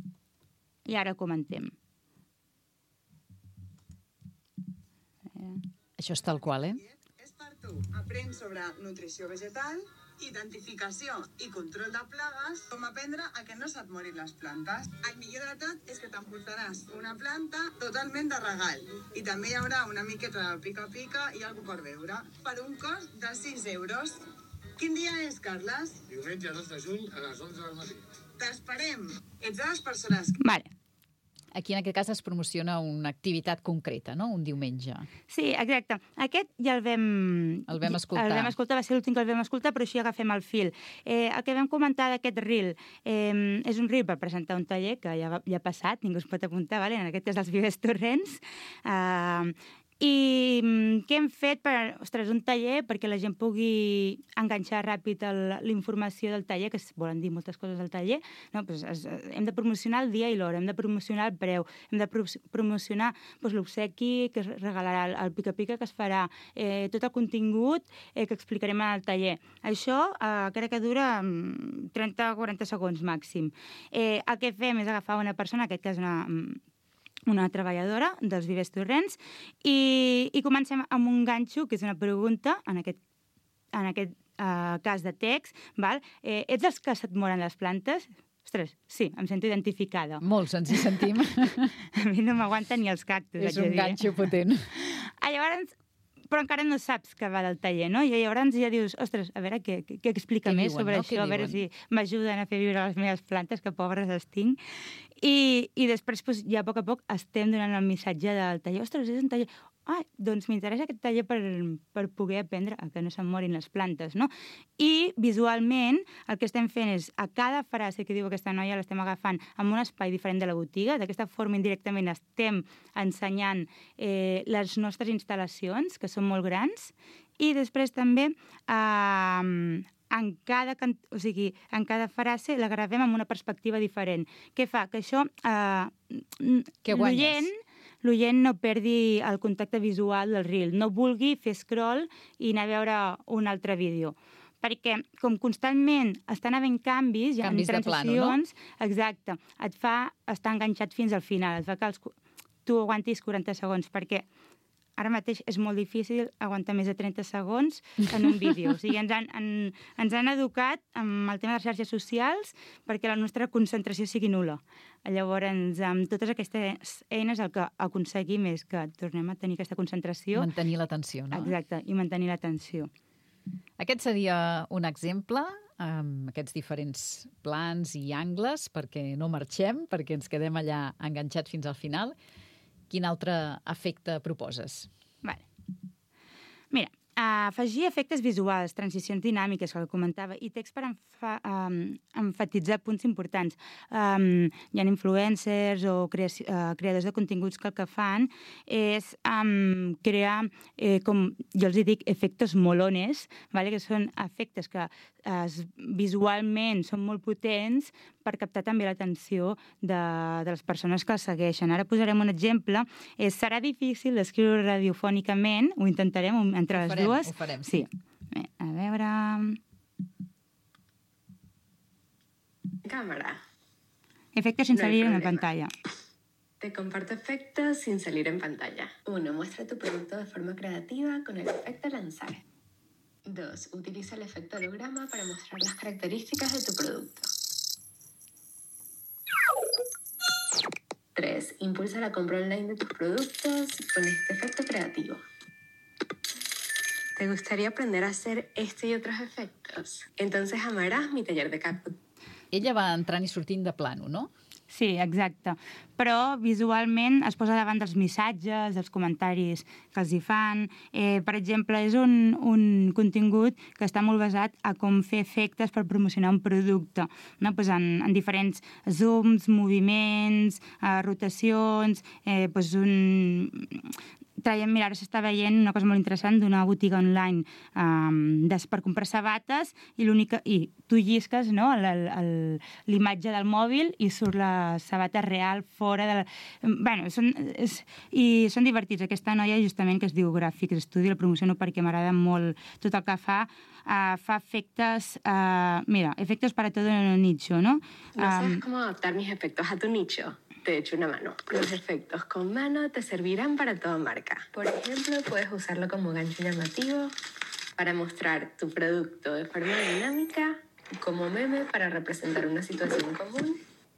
I ara comentem. Això és tal qual, eh? És per tu. Aprèn sobre nutrició vegetal, identificació i control de plagues, com aprendre a que no se't morin les plantes. El millor de tot és que t'emportaràs una planta totalment de regal. I també hi haurà una miqueta de pica-pica i alguna per veure. Per un cost de sis euros. Quin dia és, Carles? Diumenge dos de juny a les onze del matí. T'esperem. Ets de les persones... Vale. Aquí, en aquest cas, es promociona una activitat concreta, no?, un diumenge. Sí, exacte. Aquest ja el vam... El vam escoltar. El vam escoltar, va ser l'últim que el vam escoltar, però així agafem el fil. Eh, el que vam comentar d'aquest reel eh, és un reel per presentar un taller que ja, va, ja ha passat, ningú es pot apuntar, vale? En aquest cas dels Vives Torrents. Eh, I què hem fet per, ostres, un taller perquè la gent pugui enganxar ràpid el, la informació del taller, que es volen dir moltes coses del taller, no? Pues es, hem de promocionar el dia i l'hora, hem de promocionar el preu, hem de pro promocionar pues, l'obsequi que es regalarà, el pica-pica que es farà, eh, tot el contingut eh, que explicarem al taller. Això eh, crec que dura trenta o quaranta segons màxim. Eh, el que fem és agafar una persona, en aquest cas una... una treballadora dels Vivers Torrents, i, i comencem amb un ganxo, que és una pregunta, en aquest, en aquest uh, cas de text, val? Eh, ets els que se't moren les plantes? Ostres, sí, em sento identificada. Molts ens hi sentim. A mi no m'aguanten ni els cactus. És un ganxo potent. Ah, llavors, però encara no saps què va del taller, no? I llavors ja dius, ostres, a veure què, què, què explica què més diuen, sobre no? això, a veure si m'ajuden a fer viure les meves plantes, que pobres les tinc. I, i després, doncs, ja a poc a poc, estem donant el missatge del taller. Ostres, és un taller... Ah, doncs m'interessa aquest taller per, per poder aprendre a que no se'n morin les plantes, no? I visualment el que estem fent és, a cada frase que diu aquesta noia l'estem agafant en un espai diferent de la botiga. D'aquesta forma, indirectament, estem ensenyant eh, les nostres instal·lacions, que són molt grans, i després també... Eh, en cada, o sigui, en cada frase la gravem amb una perspectiva diferent. Què fa? Que això... Eh, que guanyes. L'oient no perdi el contacte visual del reel, no vulgui fer scroll i anar a veure un altre vídeo. Perquè, com constantment estan havent canvis, canvis en transicions, de plano, no? Exacte, et fa estar enganxat fins al final, et fa que els, tu aguantis quaranta segons, perquè ara mateix és molt difícil aguantar més de trenta segons en un vídeo. O sigui, ens han, en, ens han educat amb el tema de les xarxes socials perquè la nostra concentració sigui nul·la. Llavors, amb totes aquestes eines el que aconseguim és que tornem a tenir aquesta concentració. Mantenir l'atenció, no? Exacte, i mantenir l'atenció. Aquest seria un exemple amb aquests diferents plans i angles perquè no marxem, perquè ens quedem allà enganxats fins al final. Quin altre efecte proposes? Vale. Mira, afegir efectes visuals, transicions dinàmiques, que el comentava, i text per enfa, um, enfatitzar punts importants. Um, hi ha influencers o creaci, uh, creadors de continguts que el que fan és um, crear, eh, com jo els dic, efectes molones, vale? Que són efectes que es, visualment són molt potents per captar també l'atenció de, de les persones que els segueixen. Ara posarem un exemple. Eh, serà difícil d'escriure radiofònicament, ho intentarem entre les farem, dues. Ho farem, sí. sí. A veure... Cámara. Efectos sin no salir en la pantalla. Te comparto efectos sin salir en pantalla. Uno, muestra tu producto de forma creativa con el efecto lanzar. Dos, utiliza el efecto holograma para mostrar las características de tu producto. Tres, impulsa la compra online de tus productos con este efecto creativo. ¿Te gustaría aprender a hacer este y otros efectos? Entonces amarás mi taller de CapCut. Ella va entrant i sortint de plano, no? Sí, exacte. Però visualment es posa davant dels missatges, dels comentaris que els hi fan. Eh, per exemple, és un, un contingut que està molt basat a com fer efectes per promocionar un producte, no? Pues en, en diferents zooms, moviments, eh, rotacions, eh, pues un... Traiem, mira, ara s'està veient una cosa molt interessant d'una botiga online um, des, per comprar sabates i l'única i tu llisques, no, l'imatge del mòbil i surt la sabata real fora de la... Bueno, són, és, i són divertits. Aquesta noia, justament, que es diu Gràfics Estudi, la promociono perquè m'agrada molt tot el que fa. Uh, fa efectes... Uh, mira, efectes para todo el nicho, ¿no? ¿No sabes cómo adaptar mis efectos a tu nicho? Te echo una mano. Los efectos con mano te servirán para toda marca. Por ejemplo, puedes usarlo como gancho llamativo para mostrar tu producto de forma dinámica, como meme para representar una situación común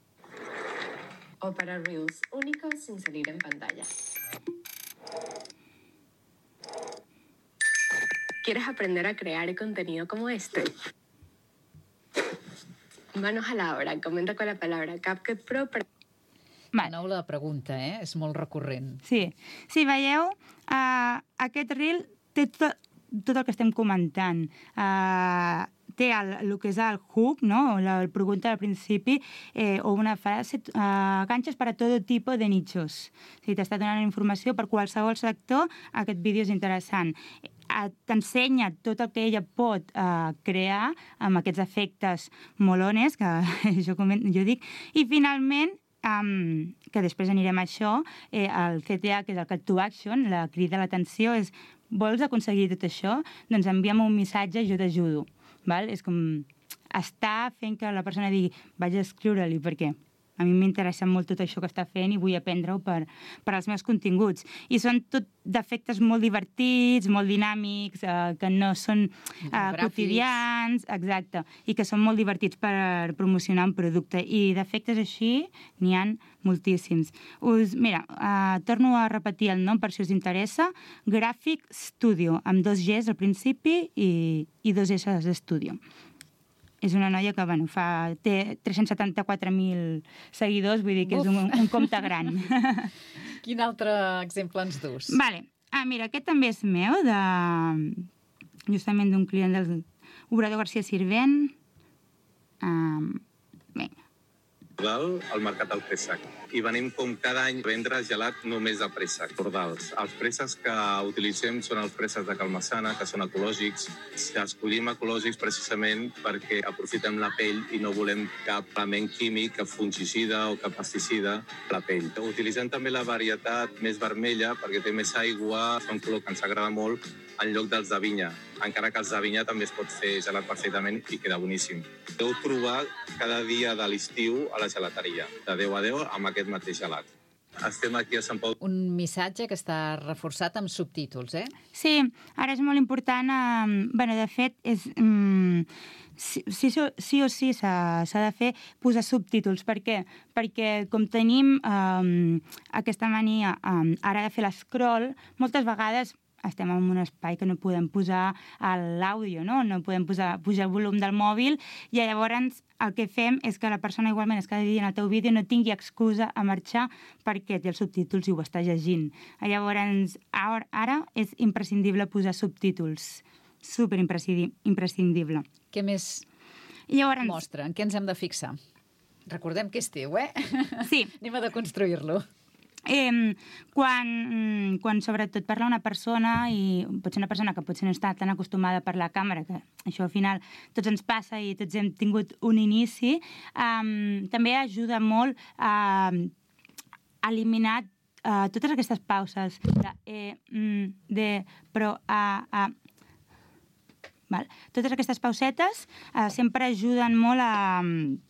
o para reels únicos sin salir en pantalla. ¿Quieres aprender a crear contenido como este? Manos a la obra. Comenta con la palabra CapCut Pro para... De nou la pregunta, eh? És molt recurrent. Sí, sí, veieu? Uh, aquest reel té tot, tot el que estem comentant. Uh, té el, el que és el hook, no? La el pregunta al principi, eh, o una frase, uh, ganxes per a tot tipus de nichos. O sigui, t'està donant informació per qualsevol sector, aquest vídeo és interessant. T'ensenya tot el que ella pot uh, crear amb aquests efectes molones, que jo, coment, jo dic, i finalment, um, que després anirem a això, eh, el C T A, que és el Call to Action, la crida a l'atenció, és vols aconseguir tot això? Doncs envia'm un missatge, jo t'ajudo. Val? És com estar fent que la persona digui vaig a escriure-li perquè a mi m'interessa molt tot això que està fent i vull aprendre-ho per, per als meus continguts. I són tot d'efectes molt divertits, molt dinàmics, eh, que no són eh, quotidians, exacte, i que són molt divertits per promocionar un producte. I d'efectes així n'hi ha moltíssims. Us, mira, eh, torno a repetir el nom per si us interessa. Graphic Studio, amb dos Gs al principi i, i dos S d'Studio. És una noia que, bueno, fa, té tres-cents setanta-quatre mil seguidors, vull dir que Uf. és un, un compte gran. Quin altre exemple ens dus? Vale. Ah, mira, aquest també és meu, de, justament d'un client del Obrador García Sirvent. Um, vinga. Al mercat del préssec. I venim com cada any a vendre gelat només de préssec, Tordals. Els préssecs que utilitzem són els préssecs de Calmassana, que són ecològics. Escollim ecològics precisament perquè aprofitem la pell i no volem cap element químic, cap fungicida o cap pesticida a la pell. Utilitzem també la varietat més vermella perquè té més aigua, fa un color que ens agrada molt, en lloc dels de vinya. Encara que els de vinya també es pot fer gelat perfectament i queda boníssim. Podeu trobar cada dia de l'estiu a la gelateria, de deu a deu, amb aquest mateix gelat. Estem aquí a Sant Pau. Un missatge que està reforçat amb subtítols, eh? Sí, ara és molt important. Eh, bueno, de fet, és, mm, sí, sí, sí o sí s'ha de fer posar subtítols. Per què? Perquè com tenim eh, aquesta mania eh, ara de fer l'escroll, moltes vegades estem en un espai que no podem posar l'àudio, no? No podem posar, pujar el volum del mòbil i llavors el que fem és que la persona igualment es quedi en el teu vídeo no tingui excusa a marxar perquè té els subtítols i ho està llegint. Llavors, ara és imprescindible posar subtítols. Super imprescindible. Què més Llavors... mostra? En què ens hem de fixar? Recordem que és teu, eh? Sí. Anem a deconstruir-lo. Eh, quan, quan sobretot parla una persona i pot ser una persona que potser no està tan acostumada a parlar a càmera, que això al final tots ens passa i tots hem tingut un inici, eh, també ajuda molt a eliminar eh, totes aquestes pauses de eh, mm, de, però, a, a val. Totes aquestes pausetes eh, sempre ajuden molt a,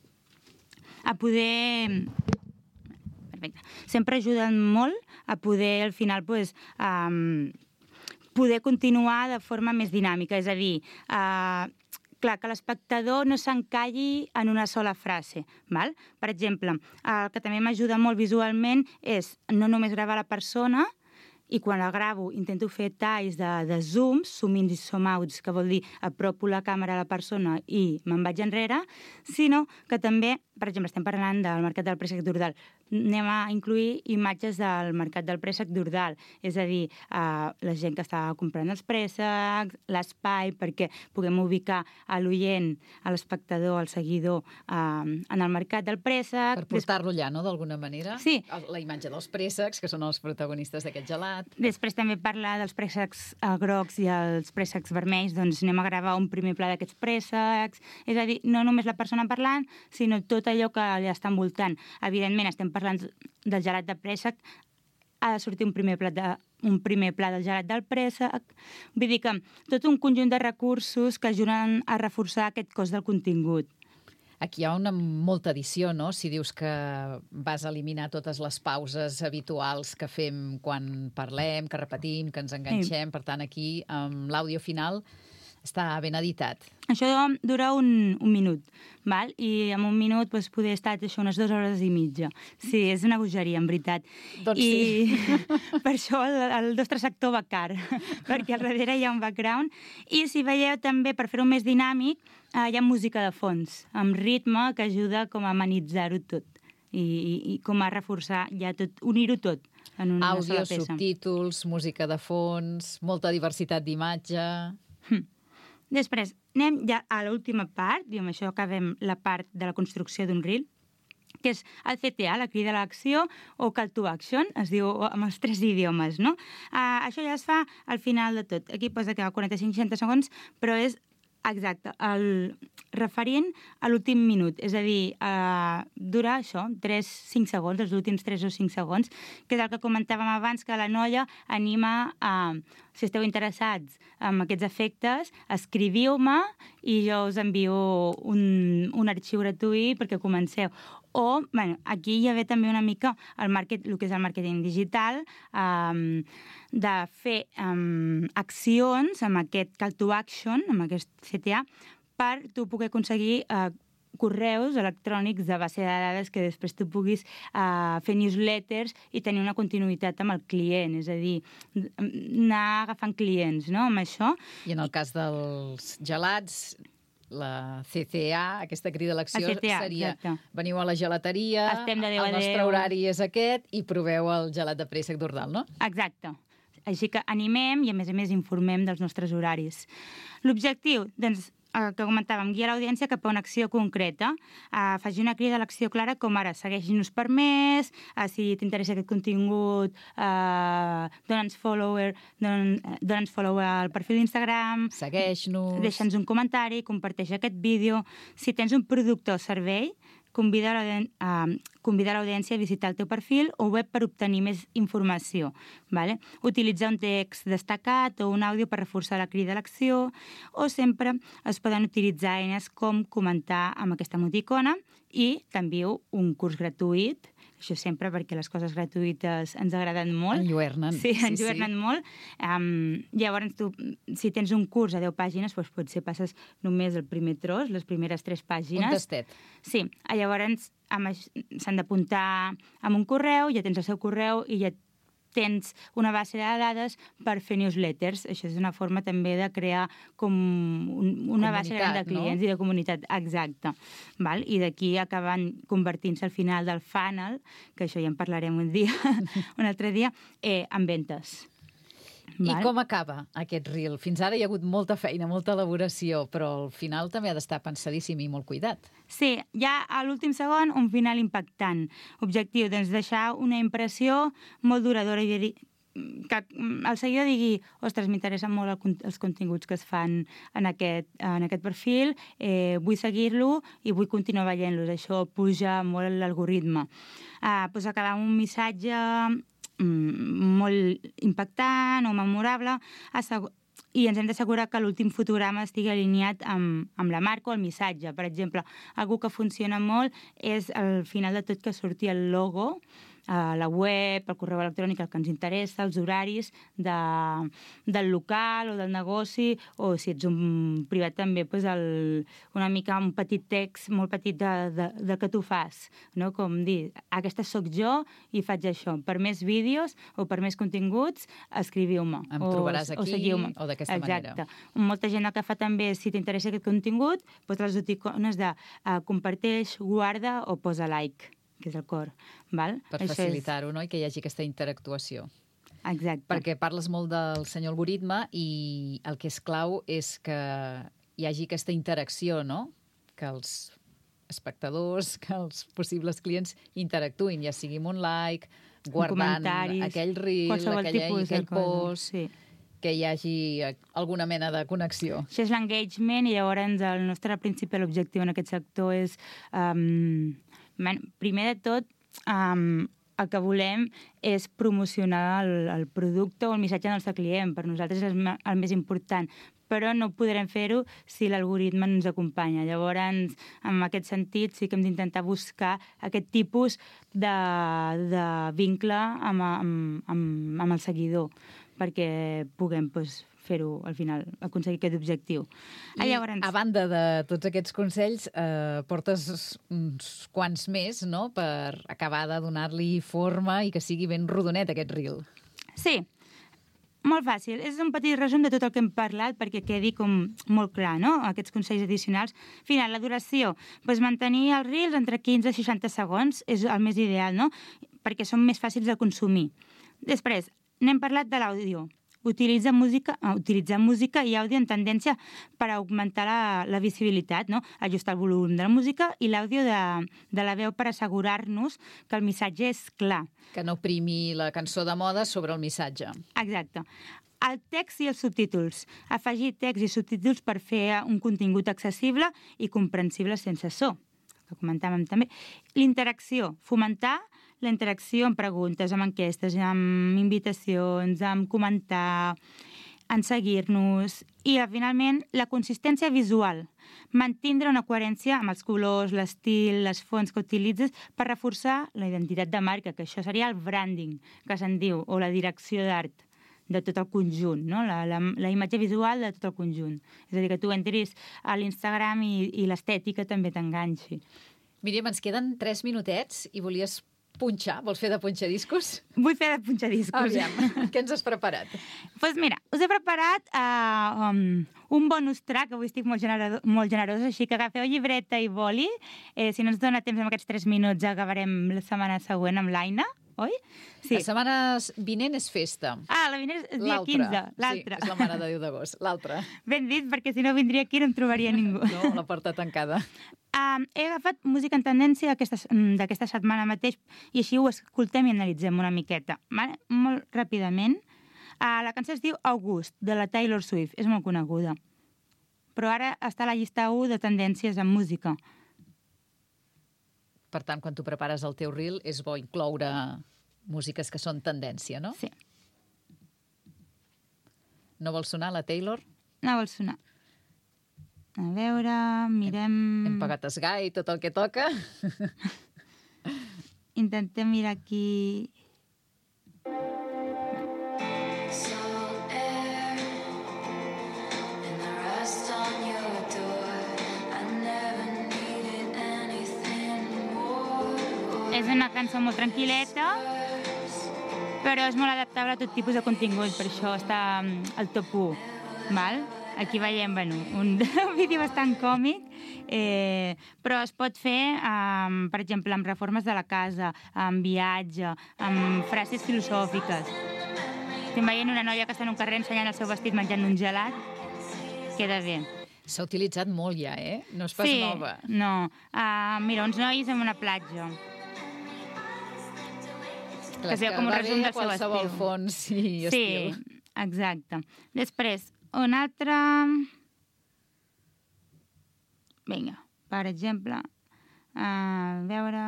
a poder... Perfecte. Sempre ajuden molt a poder, al final, pues, um, poder continuar de forma més dinàmica. És a dir, uh, clar, que l'espectador no s'encalli en una sola frase. Val? Per exemple, el que també m'ajuda molt visualment és no només gravar la persona, i quan la gravo intento fer talls de, de zooms, zoom ins i zoom outs, que vol dir apropo la càmera a la persona i me'n vaig enrere, sinó que també, per exemple, estem parlant del mercat del préssec d'Ordal, anem a incluir imatges del mercat del préssec d'Ordal, és a dir, eh, la gent que està comprant els préssecs, l'espai, perquè puguem ubicar a l'oient, a l'espectador, al seguidor, eh, en el mercat del préssec. Per portar-lo allà, no?, d'alguna manera. Sí. La imatge dels préssecs, que són els protagonistes d'aquest gelat. Després també parlar dels préssecs eh, grocs i els préssecs vermells, doncs anem a gravar un primer pla d'aquests préssecs, és a dir, no només la persona parlant, sinó tot allò que li està envoltant. Evidentment, estem parlant del gelat de préssec, ha de sortir un primer plat de, un primer pla del gelat del préssec. Vull dir que tot un conjunt de recursos que ajuden a reforçar aquest cos del contingut. Aquí hi ha una molta edició, no?, si dius que vas eliminar totes les pauses habituals que fem quan parlem, que repetim, que ens enganxem. Sí. Per tant, aquí, amb l'àudio final, està ben editat. Això dura un, un minut, val? I en un minut doncs, poder estar això unes dues hores i mitja. Sí, és una bogeria, en veritat. Doncs I sí. Per això el, el nostre sector va car, perquè al darrere hi ha un background. I si veieu també, per fer-ho més dinàmic, eh, hi ha música de fons, amb ritme, que ajuda com a amenitzar-ho tot. I, i, i com a reforçar ja tot, unir-ho tot en una Àudio, sola peça. subtítols, música de fons, molta diversitat d'imatge... Hm. Després, anem ja a l'última part, i amb això acabem la part de la construcció d'un reel, que és el C T A, la crida a l'acció, o Call to Action, es diu amb els tres idiomes, no? Uh, això ja es fa al final de tot. Aquí posa que quaranta-cinc a seixanta segons, però és exacte, el referent a l'últim minut, és a dir, uh, dura això, tres a cinc segons, els últims tres o cinc segons, que és el que comentàvem abans, que la noia anima a, si esteu interessats en aquests efectes, escriviu-me i jo us envio un, un arxiu gratuït perquè comenceu. O, bueno, aquí hi ha també una mica el, market, el que és el màrqueting digital, um, de fer um, accions amb aquest call to action, amb aquest C T A, per tu poder aconseguir uh, correus electrònics de base de dades que després tu puguis uh, fer newsletters i tenir una continuïtat amb el client, és a dir, anar agafant clients, no?, amb això. I en el cas dels gelats, la C C A, aquesta crida a l'acció, seria exacte. Veniu a la gelateria, estem de deu a el nostre deu. horari és aquest i proveu el gelat de préssec d'Ordal, no? Exacte. Així que animem i, a més a més, informem dels nostres horaris. L'objectiu, doncs, el que comentàvem, guiar l'audiència cap a una acció concreta. Uh, faci una crida a l'acció clara com ara, segueix-nos per més, uh, si t'interessa aquest contingut, uh, dona'ns follower, don, dona'ns follow al perfil d'Instagram, segueix-nos, deixa'ns un comentari, comparteix aquest vídeo. Si tens un producte o servei, convida l'audiència a visitar el teu perfil o web per obtenir més informació. Vale? Utilitzar un text destacat o un àudio per reforçar la crida a l'acció, o sempre es poden utilitzar eines com comentar amb aquesta emoticona i t'envio un curs gratuït. Això sempre perquè les coses gratuïtes ens agraden molt. Enlluernen. Sí, enlluernen sí, sí. molt. Um, llavors, tu, si tens un curs a deu pàgines, doncs potser passes només el primer tros, les primeres tres pàgines. Un tastet. Sí, llavors s'han d'apuntar amb un correu, ja tens el seu correu i ja tens una base de dades per fer newsletters. Això és una forma també de crear com un, una base de clients, no? I de comunitat, exacte. Val? I d'aquí acaben convertint-se al final del funnel, que això ja en parlarem un dia, un altre dia, eh, en ventes. Val? I com acaba aquest reel? Fins ara hi ha hagut molta feina, molta elaboració, però al final també ha d'estar pensadíssim i molt cuidat. Sí, ja a l'últim segon un final impactant. Objectiu, doncs, deixar una impressió molt duradora i dir que el seguidor digui, ostres, m'interessen molt el, els continguts que es fan en aquest, en aquest perfil, eh, vull seguir-lo i vull continuar veient-los. Això puja molt l'algoritme. Ah, doncs acabar un missatge molt impactant o memorable, i ens hem d'assegurar que l'últim fotograma estigui alineat amb, amb la marca o el missatge. Per exemple, algo que funciona molt és al final de tot que surti el logo, a la web, el correu electrònic, el que ens interessa, els horaris de, del local o del negoci, o si ets un privat també, doncs el, una mica un petit text molt petit de, de, de que tu fas, no? Com dir, aquesta sóc jo i faig això. Per més vídeos o per més continguts, escriviu-me. Em trobaràs o, aquí o seguiu-me. O d'aquesta Exacte. manera. Molta gent el que fa també, si t'interessa aquest contingut, doncs les emoticones de uh, comparteix, guarda o posa like, que és el cor. Val? Per facilitar-ho, és... no? I que hi hagi aquesta interactuació. Exacte. Perquè parles molt del senyor algoritme i el que és clau és que hi hagi aquesta interacció, no? Que els espectadors, que els possibles clients interactuïn, ja sigui amb un like, guardant aquell reel, aquell, aquell post... Sí. Que hi hagi alguna mena de connexió. Això és l'engagement i llavors el nostre principal objectiu en aquest sector és, um, primer de tot, um, el que volem és promocionar el, el producte o el missatge del nostre client. Per nosaltres és el més important, però no podrem fer-ho si l'algoritme no ens acompanya. Llavors, en aquest sentit, sí que hem d'intentar buscar aquest tipus de, de vincle amb, amb, amb, amb el seguidor, perquè puguem doncs, fer-ho, al final, aconseguir aquest objectiu. I, llavors... a banda de tots aquests consells, eh, portes uns quants més, no?, per acabar de donar-li forma i que sigui ben rodonet, aquest reel. Sí, molt fàcil. És un petit resum de tot el que hem parlat perquè quedi com molt clar, no?, aquests consells addicionals. Al final, la duració, doncs mantenir els reels entre quinze i seixanta segons és el més ideal, no?, perquè són més fàcils de consumir. Després, n'hem parlat de l'àudio. utilitza música, uh, utilitzar música i àudio en tendència per augmentar la, la visibilitat, no? Ajustar el volum de la música i l'àudio de, de la veu per assegurar-nos que el missatge és clar. Que no primi la cançó de moda sobre el missatge. Exacte. El text i els subtítols. Afegir text i subtítols per fer un contingut accessible i comprensible sense so, que comentàvem també. L'interacció. Fomentar la interacció amb preguntes, amb enquestes, amb invitacions, amb comentar, en seguir-nos. I, finalment, la consistència visual. Mantindre una coherència amb els colors, l'estil, les fonts que utilitzes per reforçar la identitat de marca, que això seria el branding, que se'n diu, o la direcció d'art de tot el conjunt, no? la, la, la imatge visual de tot el conjunt. És a dir, que tu entris a l'Instagram i, i l'estètica també t'enganxi. Míriam, ens queden tres minutets i volies punxar. Vols fer de punxadiscos? Vull fer de punxadiscos. Aviam, què ens has preparat? Doncs pues mira, us he preparat uh, um, un bonus track, avui estic molt, generado, molt generosa, així que agafeu llibreta i boli. Eh, si no ens dona temps en aquests tres minuts, acabarem la setmana següent amb l'Aina, oi? Sí. La setmana vinent és festa. Ah, la vinent és dia quinze, l'altra. Sí, és la Mare de Déu d'agost, l'altra. Ben dit, perquè si no vindria aquí no em trobaria ningú. No, la porta tancada. Um, he agafat música en tendència d'aquesta setmana mateix i així ho escoltem i analitzem una miqueta. Vale? Molt ràpidament. Uh, la cançó es diu August, de la Taylor Swift. És molt coneguda. Però ara està a la llista u de tendències en música. Per tant, quan tu prepares el teu reel, és bo incloure músiques que són tendència, no? Sí. No vol sonar la Taylor? No vol sonar. A veure, mirem... Hem, hem pagat Sky i tot el que toca. Intentem mirar aquí... És una cançó molt tranquil·leta, però és molt adaptable a tot tipus de contingut, per això està al top u. Val? Aquí veiem bueno, un, un vídeo bastant còmic, eh, però es pot fer, um, per exemple, amb reformes de la casa, amb viatge, amb frases filosòfiques. Estem veient una noia que està en un carrer ensenyant el seu vestit menjant un gelat. Queda bé. S'ha utilitzat molt ja, eh? No és pas sí, nova. No. Uh, mira, uns nois en una platja. Clar, que es veu com un resum del seu estil. Qualsevol fons i estil. Sí, exacte. Després, un altre... Vinga, per exemple, a veure...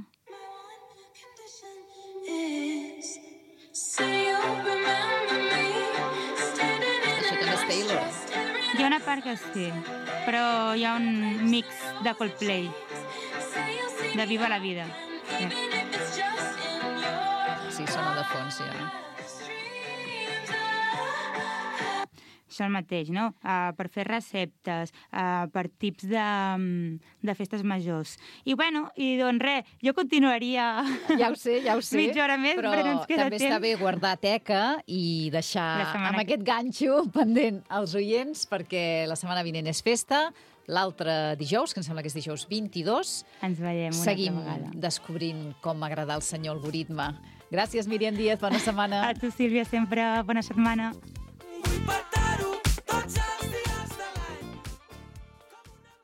Això també és Taylor. Hi ha una part que sí, però hi ha un mix de Coldplay, de Viva la Vida. Sí. Sí, sona de fons, ja. Això el mateix, no? Uh, per fer receptes, uh, per tips de, de festes majors. I bueno, i doncs res, jo continuaria... Ja ho sé, ja ho sé. Mitja hora més, però perquè no ens queda també temps. Està bé guardar teca i deixar amb que... aquest ganxo pendent als oients, perquè la setmana vinent és festa, l'altre dijous, que em sembla que és dijous vint-i-dos. Ens veiem una Seguim altra vegada. descobrint com m'agrada el senyor algoritme. Gràcies, Míriam Díaz, bona setmana. A tu, Sílvia, sempre bona setmana.